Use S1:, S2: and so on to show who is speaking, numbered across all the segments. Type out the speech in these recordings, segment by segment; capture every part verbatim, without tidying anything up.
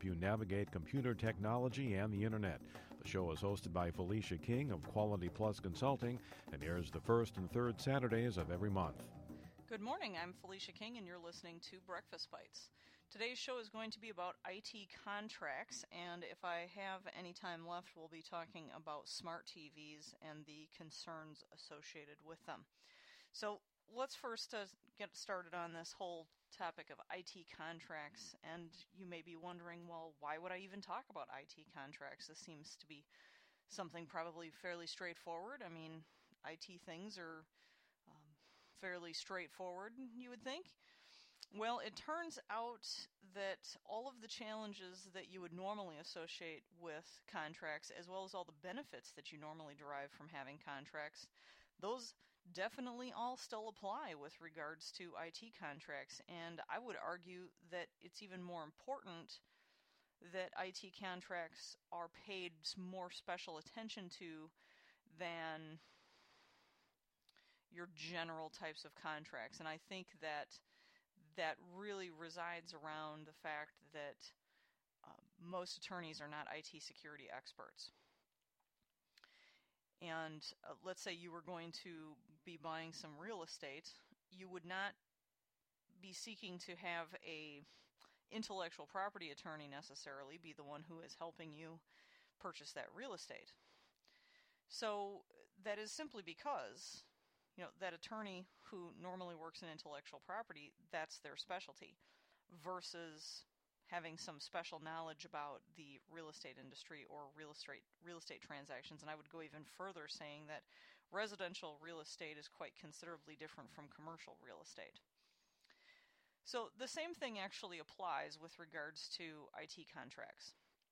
S1: you navigate computer technology and the Internet. The show is hosted by Felicia King of Quality Plus Consulting and airs the first and third Saturdays of every month.
S2: Good morning, I'm Felicia King and you're listening to Breakfast Bites. Today's show is going to be about I T contracts, and if I have any time left, we'll be talking about smart T Vs and the concerns associated with them. So let's first uh, get started on this whole topic of I T contracts, and you may be wondering, well, why would I even talk about I T contracts? This seems to be something probably fairly straightforward. I mean, I T things are um, fairly straightforward, you would think. Well, it turns out that all of the challenges that you would normally associate with contracts, as well as all the benefits that you normally derive from having contracts, those definitely all still apply with regards to I T contracts. And I would argue that it's even more important that I T contracts are paid more special attention to than your general types of contracts. And I think that that really resides around the fact that uh, most attorneys are not I T security experts. And uh, let's say you were going to be buying some real estate, you would not be seeking to have a intellectual property attorney necessarily be the one who is helping you purchase that real estate. So that is simply because, you know, that attorney who normally works in intellectual property, that's their specialty, versus having some special knowledge about the real estate industry or real estate real estate transactions. And I would go even further, saying that residential real estate is quite considerably different from commercial real estate. So the same thing actually applies with regards to I T contracts.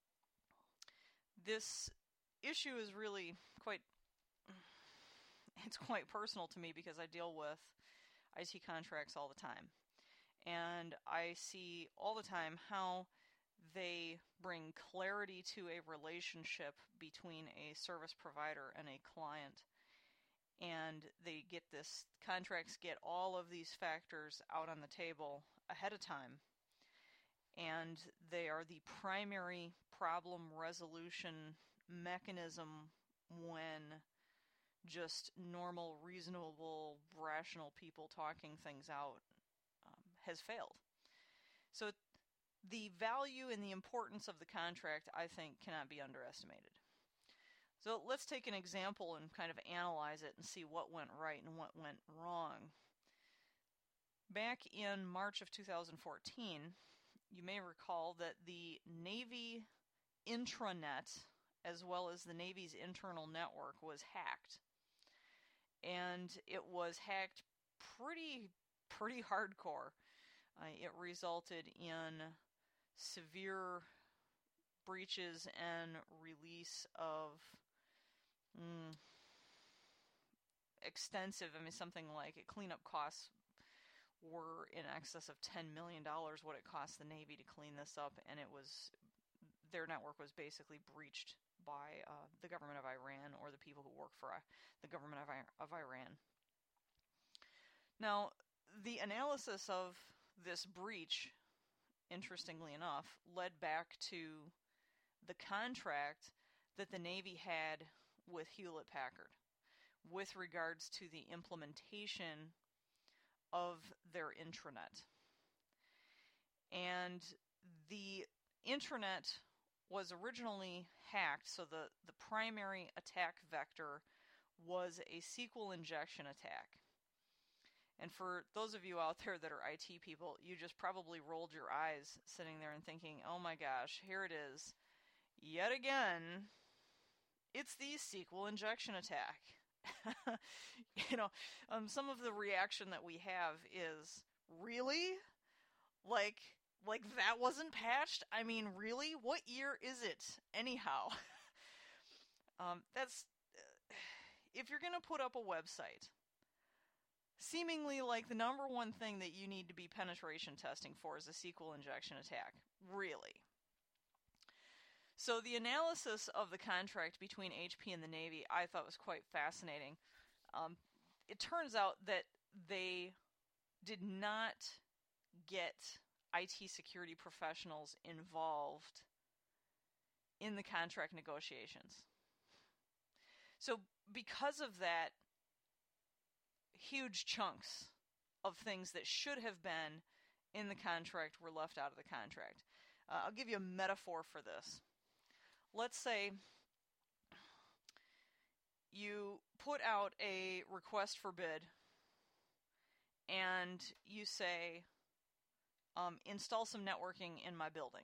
S2: This issue is really quite it's quite personal to me because I deal with I T contracts all the time. And I see all the time how they bring clarity to a relationship between a service provider and a client. And they get this, contracts get all of these factors out on the table ahead of time. And they are the primary problem resolution mechanism when just normal, reasonable, rational people talking things out um, has failed. So the value and the importance of the contract, I think, cannot be underestimated. So let's take an example and kind of analyze it and see what went right and what went wrong. Back in March of two thousand fourteen, you may recall that the Navy intranet, as well as the Navy's internal network, was hacked. And it was hacked pretty, pretty hardcore. Uh, it resulted in severe breaches and release of mm, extensive, I mean, something like it, cleanup costs were in excess of ten million dollars what it cost the Navy to clean this up, and it was, their network was basically breached by uh, the government of Iran or the people who work for uh, the government of, I- of Iran. Now, the analysis of this breach, interestingly enough, led back to the contract that the Navy had with Hewlett-Packard with regards to the implementation of their intranet. And the intranet was originally hacked, so the, the primary attack vector was a S Q L injection attack. And for those of you out there that are I T people, you just probably rolled your eyes sitting there and thinking, oh my gosh, here it is. Yet again, it's the S Q L injection attack. you know, um, some of the reaction that we have is, really? Like... Like, that wasn't patched? I mean, really? What year is it, anyhow? um, that's... Uh, if you're going to put up a website, seemingly like the number one thing that you need to be penetration testing for is a S Q L injection attack. Really? So the analysis of the contract between H P and the Navy I thought was quite fascinating. Um, it turns out that they did not get I T security professionals involved in the contract negotiations. So because of that, huge chunks of things that should have been in the contract were left out of the contract. Uh, I'll give you a metaphor for this. Let's say you put out a request for bid and you say, um, install some networking in my building.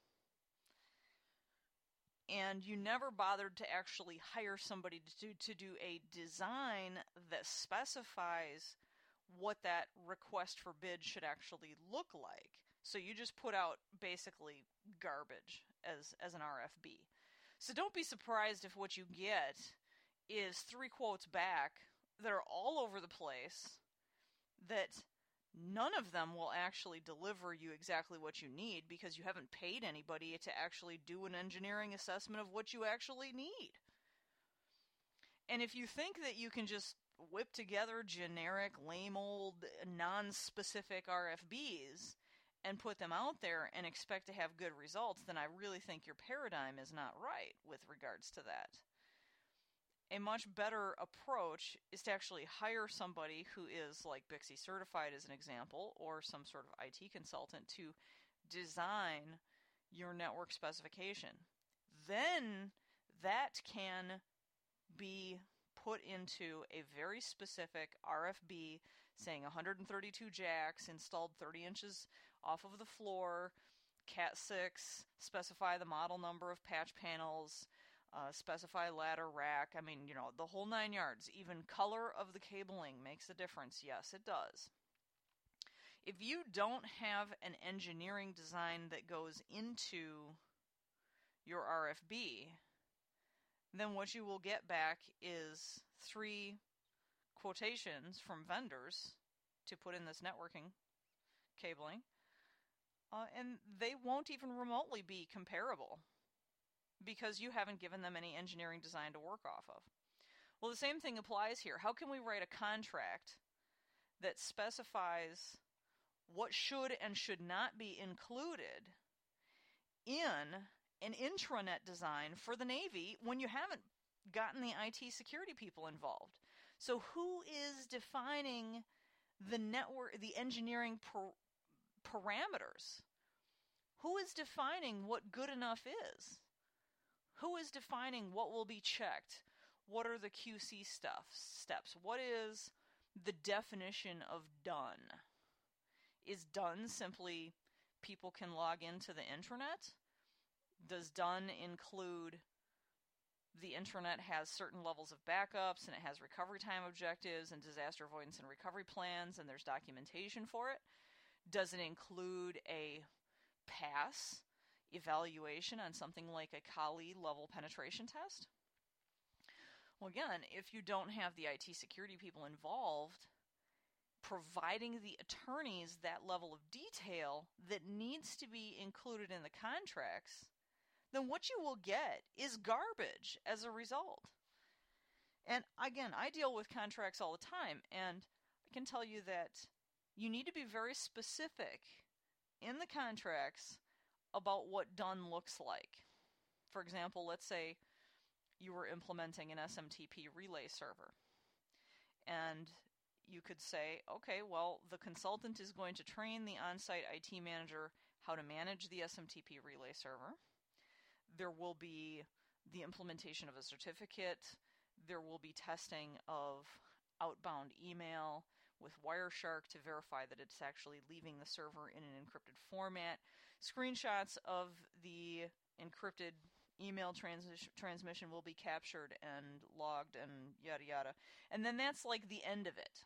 S2: And you never bothered to actually hire somebody to do, to do a design that specifies what that request for bid should actually look like. So you just put out basically garbage as, as an R F B. So don't be surprised if what you get is three quotes back that are all over the place, that none of them will actually deliver you exactly what you need because you haven't paid anybody to actually do an engineering assessment of what you actually need. And if you think that you can just whip together generic, lame old, non-specific R F Bs and put them out there and expect to have good results, then I really think your paradigm is not right with regards to that. A much better approach is to actually hire somebody who is like B I C S I certified as an example, or some sort of I T consultant to design your network specification. Then that can be put into a very specific R F B saying one hundred thirty-two jacks installed thirty inches off of the floor, cat six, specify the model number of patch panels, Uh, specify ladder rack. I mean, you know, the whole nine yards. Even color of the cabling makes a difference. Yes, it does. If you don't have an engineering design that goes into your R F B, then what you will get back is three quotations from vendors to put in this networking cabling, uh, and they won't even remotely be comparable, because you haven't given them any engineering design to work off of. Well, the same thing applies here. How can we write a contract that specifies what should and should not be included in an intranet design for the Navy when you haven't gotten the I T security people involved? So who is defining the network, the engineering per- parameters? Who is defining what good enough is? Who is defining what will be checked? What are the Q C stuff, steps? What is the definition of done? Is done simply people can log into the intranet? Does done include the intranet has certain levels of backups and it has recovery time objectives and disaster avoidance and recovery plans and there's documentation for it? Does it include a pass evaluation on something like a Kali level penetration test? Well, again, if you don't have the I T security people involved providing the attorneys that level of detail that needs to be included in the contracts, then what you will get is garbage as a result. And again, I deal with contracts all the time, and I can tell you that you need to be very specific in the contracts about what done looks like. For example, let's say you were implementing an S M T P relay server. And you could say, okay, well, the consultant is going to train the on-site I T manager how to manage the S M T P relay server. There will be the implementation of a certificate. There will be testing of outbound email with Wireshark to verify that it's actually leaving the server in an encrypted format. Screenshots of the encrypted email trans- transmission will be captured and logged and yada yada. And then that's like the end of it.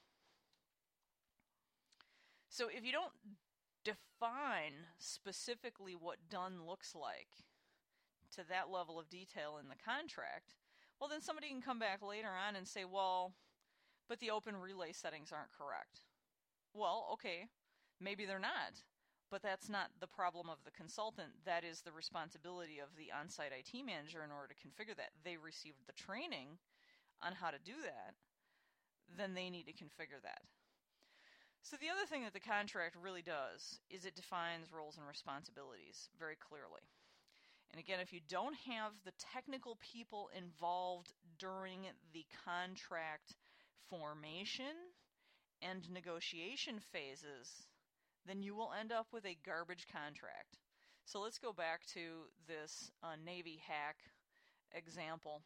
S2: So if you don't define specifically what done looks like to that level of detail in the contract, well, then somebody can come back later on and say, well, but the open relay settings aren't correct. Well, okay, maybe they're not, but that's not the problem of the consultant. That is the responsibility of the on-site I T manager in order to configure that. They received the training on how to do that, then they need to configure that. So the other thing that the contract really does is it defines roles and responsibilities very clearly. And again, if you don't have the technical people involved during the contract formation and negotiation phases, then you will end up with a garbage contract. So let's go back to this uh, Navy hack example.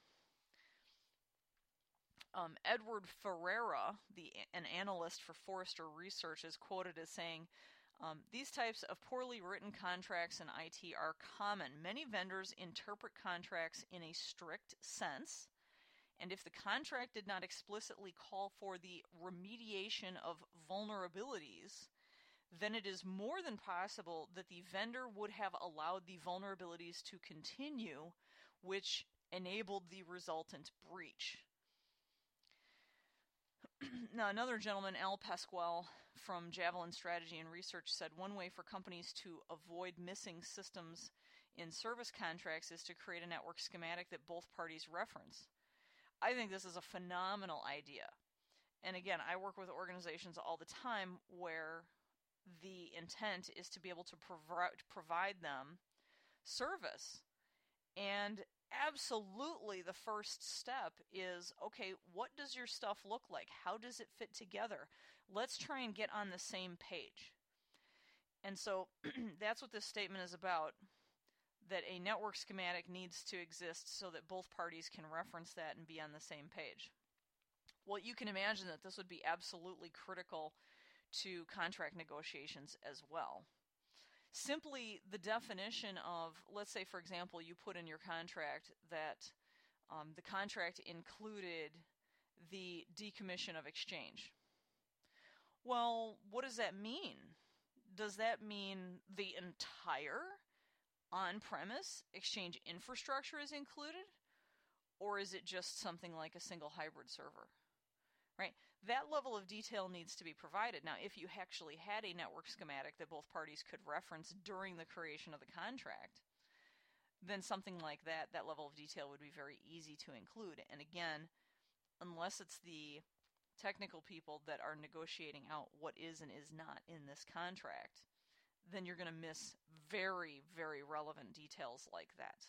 S2: Um, Edward Ferreira, the, an analyst for Forrester Research, is quoted as saying, um, these types of poorly written contracts in I T are common. Many vendors interpret contracts in a strict sense, and if the contract did not explicitly call for the remediation of vulnerabilities, then it is more than possible that the vendor would have allowed the vulnerabilities to continue, which enabled the resultant breach. Now, another gentleman, Al Pasquale from Javelin Strategy and Research, said one way for companies to avoid missing systems in service contracts is to create a network schematic that both parties reference. I think this is a phenomenal idea. And again, I work with organizations all the time where the intent is to be able to provi- provide them service. And absolutely the first step is, okay, what does your stuff look like? How does it fit together? Let's try and get on the same page. And so that's what this statement is about, that a network schematic needs to exist so that both parties can reference that and be on the same page. Well, you can imagine that this would be absolutely critical to contract negotiations as well. Simply the definition of, let's say, for example, you put in your contract that um, the contract included the decommission of Exchange. Well, what does that mean? Does that mean the entire on-premise Exchange infrastructure is included? Or is it just something like a single hybrid server? Right? That level of detail needs to be provided. Now, if you actually had a network schematic that both parties could reference during the creation of the contract, then something like that, that level of detail would be very easy to include. And again, unless it's the technical people that are negotiating out what is and is not in this contract, then you're going to miss very, very relevant details like that.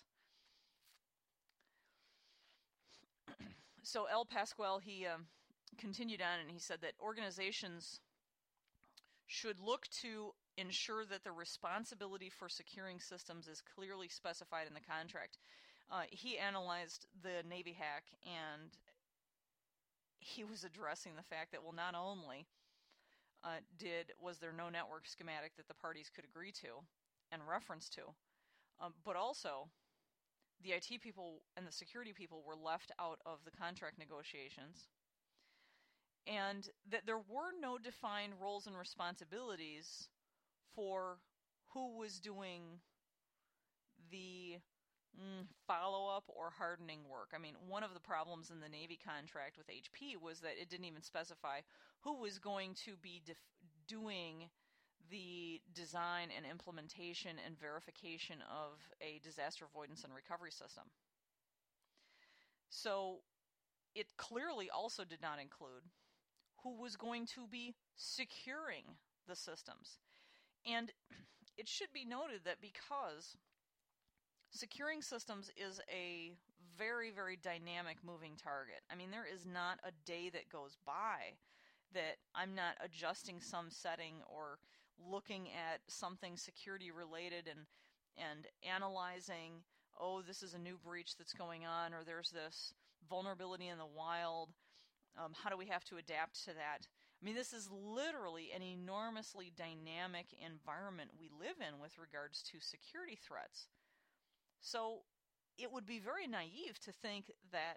S2: So Al Pasquale, he um, continued on and he said that organizations should look to ensure that the responsibility for securing systems is clearly specified in the contract. Uh, he analyzed the Navy hack, and he was addressing the fact that, well, not only uh, did was there no network schematic that the parties could agree to and reference to, um, but also the I T people and the security people were left out of the contract negotiations, and that there were no defined roles and responsibilities for who was doing the mm, follow-up or hardening work. I mean, one of the problems in the Navy contract with H P was that it didn't even specify who was going to be def- doing the design and implementation and verification of a disaster avoidance and recovery system. So it clearly also did not include who was going to be securing the systems. And it should be noted that because securing systems is a very, very dynamic moving target. I mean, there is not a day that goes by that I'm not adjusting some setting or looking at something security related and and analyzing, oh, this is a new breach that's going on, or there's this vulnerability in the wild. Um, how do we have to adapt to that? I mean, this is literally an enormously dynamic environment we live in with regards to security threats. So it would be very naive to think that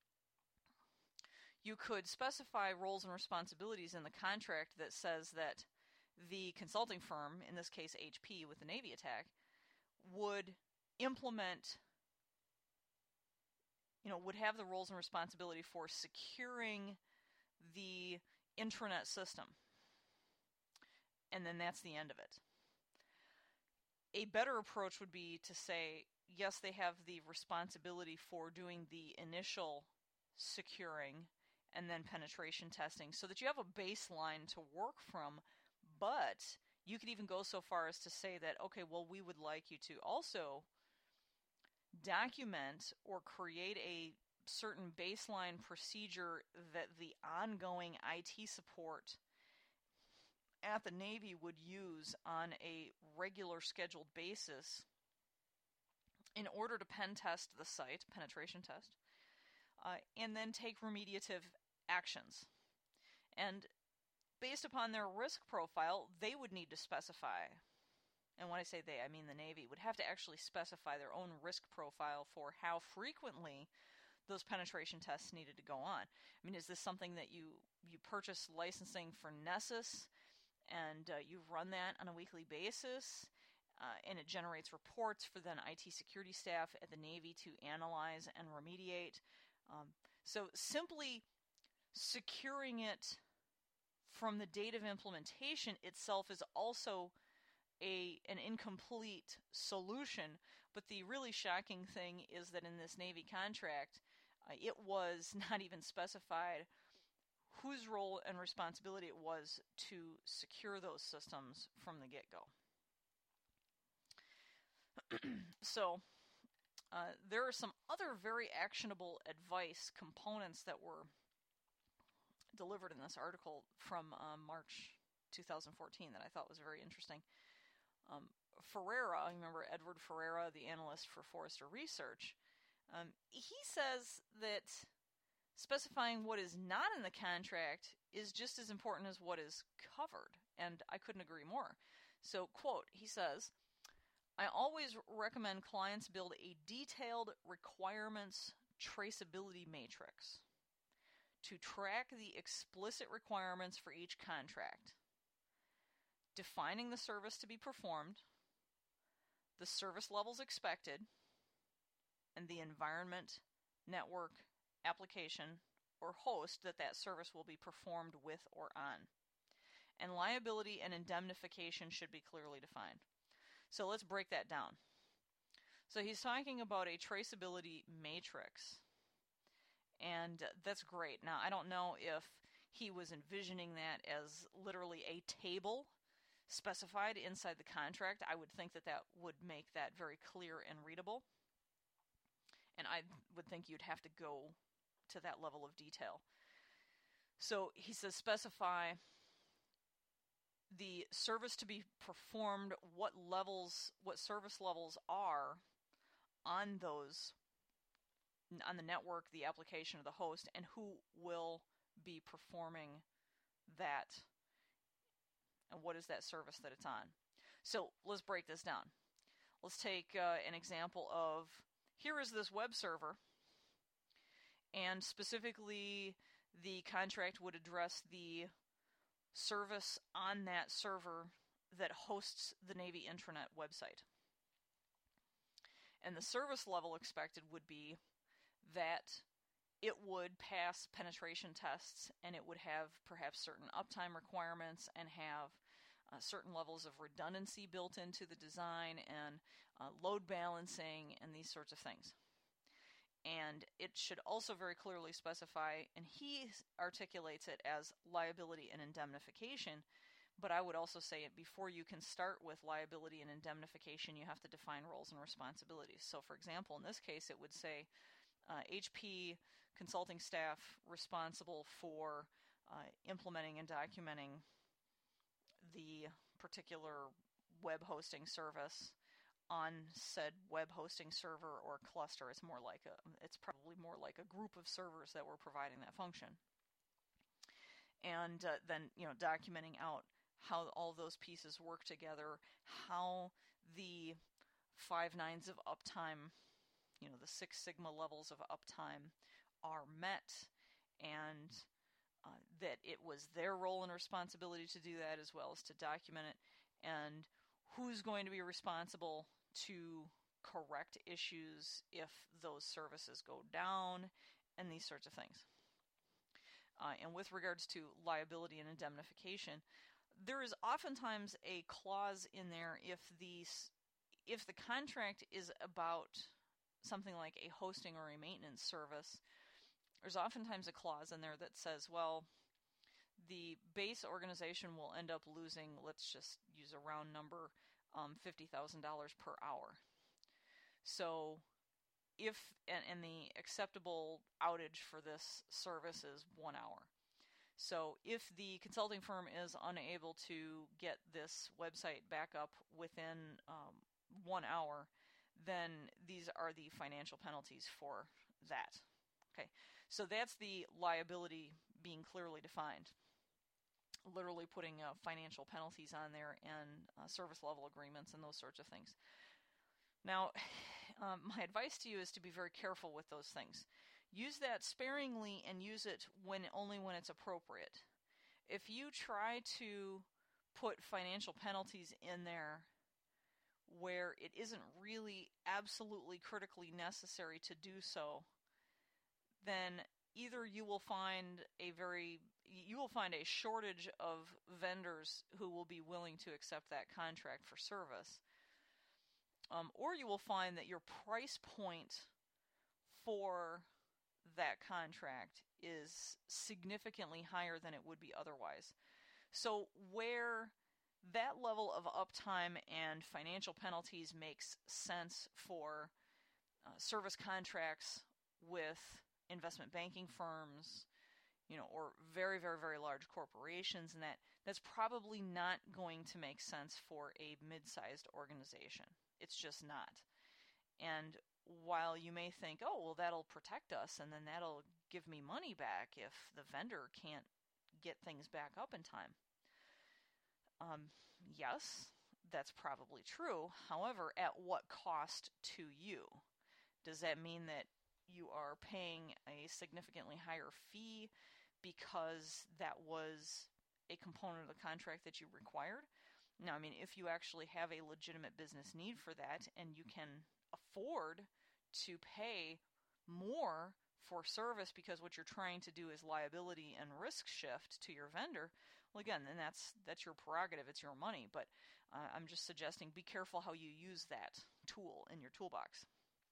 S2: you could specify roles and responsibilities in the contract that says that the consulting firm, in this case H P with the Navy attack, would implement, you know, would have the roles and responsibility for securing the intranet system. And then that's the end of it. A better approach would be to say, yes, they have the responsibility for doing the initial securing and then penetration testing, so that you have a baseline to work from. But you could even go so far as to say that, okay, well, we would like you to also document or create a certain baseline procedure that the ongoing I T support at the Navy would use on a regular scheduled basis in order to pen test the site, penetration test, uh, and then take remediative actions. And based upon their risk profile, they would need to specify, and when I say they, I mean the Navy, would have to actually specify their own risk profile for how frequently those penetration tests needed to go on. I mean, is this something that you, you purchase licensing for Nessus, and uh, you run that on a weekly basis, uh, and it generates reports for then I T security staff at the Navy to analyze and remediate? Um, so simply securing it from the date of implementation itself is also a an incomplete solution. But the really shocking thing is that in this Navy contract, uh, it was not even specified whose role and responsibility it was to secure those systems from the get-go. So uh, there are some other very actionable advice components that were delivered in this article from uh, March two thousand fourteen that I thought was very interesting. Um, Ferreira, remember Edward Ferreira, the analyst for Forrester Research, um, he says that specifying what is not in the contract is just as important as what is covered, and I couldn't agree more. So, quote, he says, I always recommend clients build a detailed requirements traceability matrix to track the explicit requirements for each contract, defining the service to be performed, the service levels expected, and the environment, network, application, or host that that service will be performed with or on. And liability and indemnification should be clearly defined. So let's break that down. So he's talking about a traceability matrix, and that's great. Now, I don't know if he was envisioning that as literally a table specified inside the contract. I would think that that would make that very clear and readable. And I would think you'd have to go to that level of detail. So he says specify the service to be performed, what levels, what service levels are on those, on the network, the application, or the host, and who will be performing that, and what is that service that it's on. So let's break this down. Let's take uh, an example of, here is this web server, and specifically the contract would address the service on that server that hosts the Navy intranet website. And the service level expected would be that it would pass penetration tests, and it would have perhaps certain uptime requirements and have uh, certain levels of redundancy built into the design and uh, load balancing and these sorts of things. And it should also very clearly specify, and he articulates it as liability and indemnification, but I would also say it before you can start with liability and indemnification, you have to define roles and responsibilities. So for example, in this case, it would say uh, H P consulting staff responsible for uh, implementing and documenting the particular web hosting service on said web hosting server or cluster. It's more like a, it's probably more like a group of servers that were providing that function. And uh, then, you know, documenting out how all those pieces work together, how the five nines of uptime, you know, the Six Sigma levels of uptime are met, and uh, that it was their role and responsibility to do that as well as to document it, and who's going to be responsible to correct issues if those services go down, and these sorts of things. Uh, and with regards to liability and indemnification, there is oftentimes a clause in there if the, if the contract is about something like a hosting or a maintenance service, there's oftentimes a clause in there that says, well, the base organization will end up losing, let's just use a round number, um, fifty thousand dollars per hour. So if, and, and the acceptable outage for this service is one hour. So if the consulting firm is unable to get this website back up within um, one hour, then these are the financial penalties for that. Okay, so that's the liability being clearly defined. Literally putting uh, financial penalties on there and uh, service level agreements and those sorts of things. Now, um, my advice to you is to be very careful with those things. Use that sparingly and use it when only when it's appropriate. If you try to put financial penalties in there where it isn't really absolutely critically necessary to do so, then either you will find a very you will find a shortage of vendors who will be willing to accept that contract for service, um, or you will find that your price point for that contract is significantly higher than it would be otherwise. So where that level of uptime and financial penalties makes sense for uh, service contracts with investment banking firms, you know, or very, very, very large corporations, and that that's probably not going to make sense for a mid-sized organization. It's just not. And while you may think, oh, well, that'll protect us, and then that'll give me money back if the vendor can't get things back up in time. Um, yes, that's probably true. However, at what cost to you? Does that mean that you are paying a significantly higher fee because that was a component of the contract that you required? Now, I mean, if you actually have a legitimate business need for that and you can afford to pay more for service because what you're trying to do is liability and risk shift to your vendor, well, again, then that's that's your prerogative. It's your money. But uh, I'm just suggesting be careful how you use that tool in your toolbox.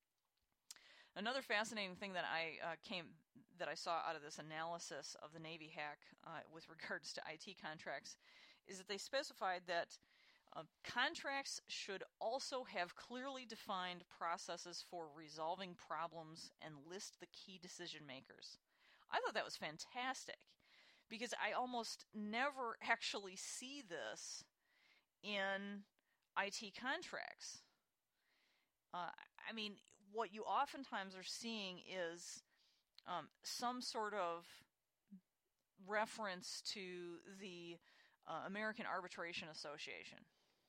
S2: Another fascinating thing that I uh, came that I saw out of this analysis of the Navy hack uh, with regards to I T contracts is that they specified that uh, contracts should also have clearly defined processes for resolving problems and list the key decision makers. I thought that was fantastic because I almost never actually see this in I T contracts. Uh, I mean, what you oftentimes are seeing is um, some sort of reference to the uh, American Arbitration Association.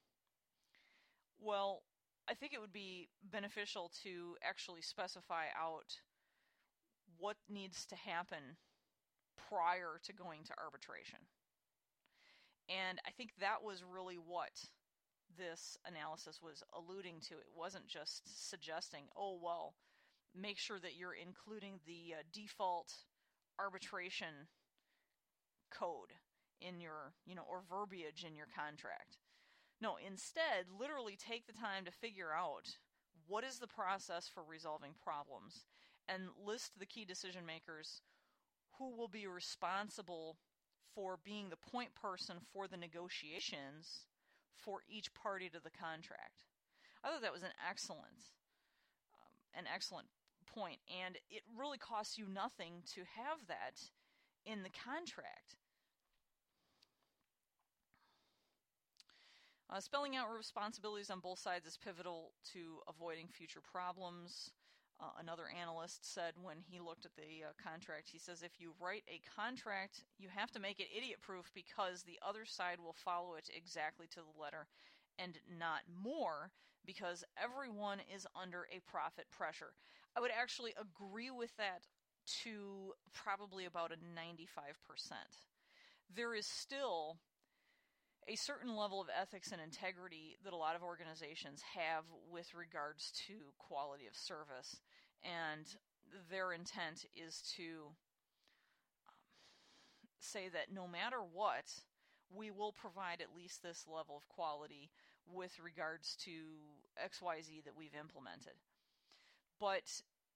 S2: Well, I think it would be beneficial to actually specify out what needs to happen prior to going to arbitration. And I think that was really what this analysis was alluding to. It wasn't just suggesting, oh, well, make sure that you're including the uh, default arbitration code in your, you know, or verbiage in your contract. No, instead, literally take the time to figure out what is the process for resolving problems and list the key decision makers who will be responsible for being the point person for the negotiations for each party to the contract. I thought that was an excellent, um, an excellent point, and it really costs you nothing to have that in the contract. Uh, spelling out responsibilities on both sides is pivotal to avoiding future problems. Uh, another analyst said when he looked at the uh, contract, he says, if you write a contract, you have to make it idiot-proof because the other side will follow it exactly to the letter and not more because everyone is under a profit pressure. I would actually agree with that to probably about a ninety-five percent. There is still a certain level of ethics and integrity that a lot of organizations have with regards to quality of service, and their intent is to um, say that no matter what, we will provide at least this level of quality with regards to X Y Z that we've implemented. But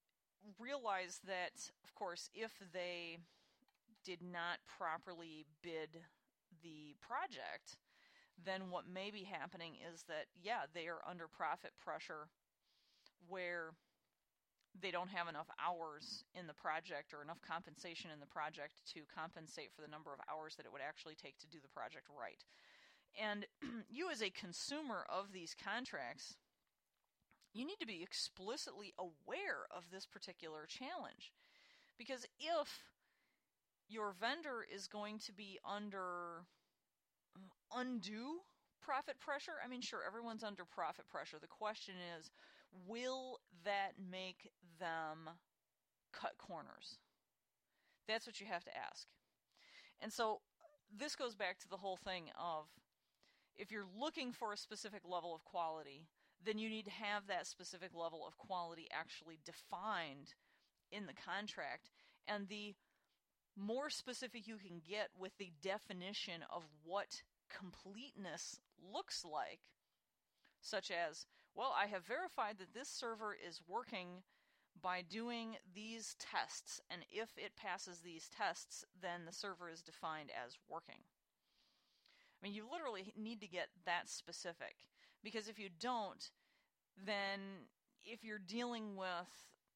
S2: realize that, of course, if they did not properly bid the project, then what may be happening is that, yeah, they are under profit pressure where they don't have enough hours in the project or enough compensation in the project to compensate for the number of hours that it would actually take to do the project right. And you as a consumer of these contracts, you need to be explicitly aware of this particular challenge. Because if your vendor is going to be under undue profit pressure, I mean, sure, everyone's under profit pressure. The question is, will that make them cut corners? That's what you have to ask. And so this goes back to the whole thing of, if you're looking for a specific level of quality, then you need to have that specific level of quality actually defined in the contract. And the more specific you can get with the definition of what completeness looks like, such as, well, I have verified that this server is working by doing these tests, and if it passes these tests, then the server is defined as working. I mean, you literally need to get that specific, because if you don't, then if you're dealing with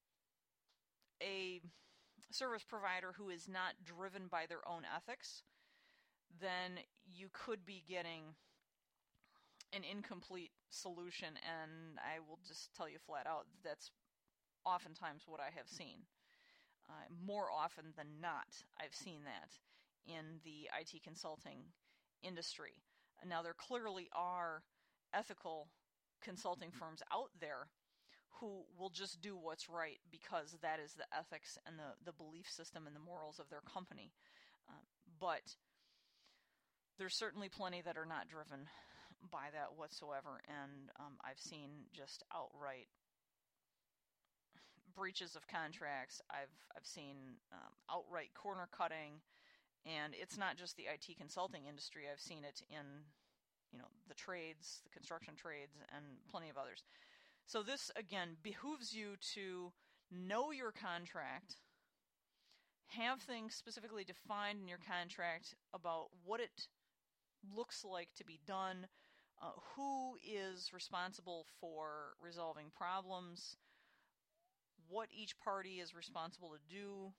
S2: a service provider who is not driven by their own ethics, then you could be getting an incomplete solution, and I will just tell you flat out, that's oftentimes what I have seen. Uh, more often than not, I've seen that in the I T consulting industry. Now, there clearly are ethical consulting firms out there who will just do what's right because that is the ethics and the, the belief system and the morals of their company. Uh, but there's certainly plenty that are not driven by that whatsoever, and um, I've seen just outright breaches of contracts. I've I've seen um, outright corner cutting, and it's not just the I T consulting industry. I've seen it in, you know, the trades, the construction trades, and plenty of others. So this, again, behooves you to know your contract, have things specifically defined in your contract about what it looks like to be done, uh, who is responsible for resolving problems, what each party is responsible to do,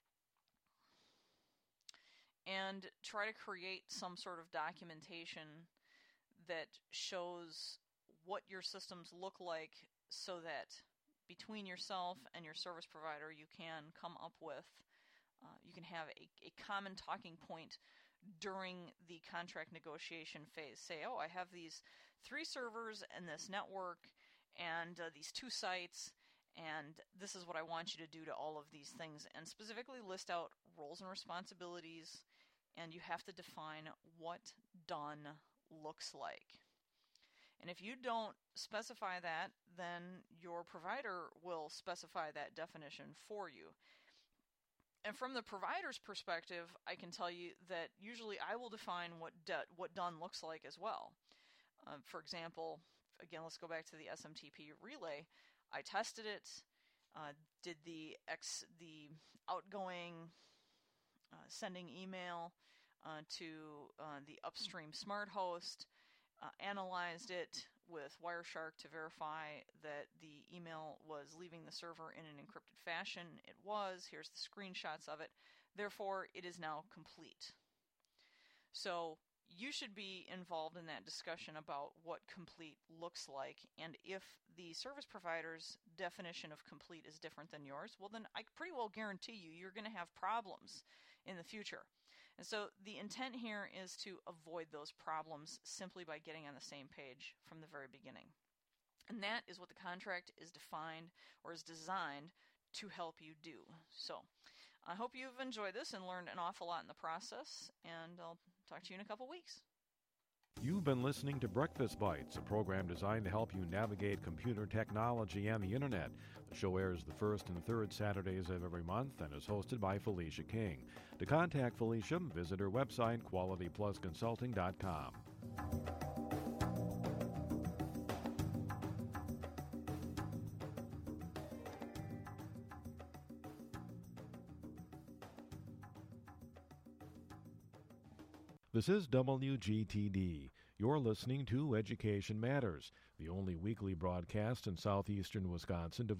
S2: and try to create some sort of documentation that shows what your systems look like, so that between yourself and your service provider you can come up with, uh, you can have a, a common talking point during the contract negotiation phase. Say, oh, I have these three servers and this network and uh, these two sites, and this is what I want you to do to all of these things, and specifically list out roles and responsibilities, and you have to define what done looks like. And if you don't specify that, then your provider will specify that definition for you. And from the provider's perspective, I can tell you that usually I will define what de- what done looks like as well. Uh, for example, again, let's go back to the S M T P relay. I tested it, uh, did the ex the outgoing uh, sending email uh, to uh, the upstream smart host, uh, analyzed it with Wireshark to verify that the email was leaving the server in an encrypted fashion. It was. Here's the screenshots of it. Therefore, it is now complete. So you should be involved in that discussion about what complete looks like, and if the service provider's definition of complete is different than yours, well then I pretty well guarantee you you're going to have problems in the future. And so the intent here is to avoid those problems simply by getting on the same page from the very beginning. And that is what the contract is defined or is designed to help you do. So I hope you've enjoyed this and learned an awful lot in the process, and I'll talk to you in a couple weeks.
S1: You've been listening to Breakfast Bites, a program designed to help you navigate computer technology and the Internet. The show airs the first and third Saturdays of every month and is hosted by Felicia King. To contact Felicia, visit her website, quality plus consulting dot com. This is W G T D. You're listening to Education Matters, the only weekly broadcast in southeastern Wisconsin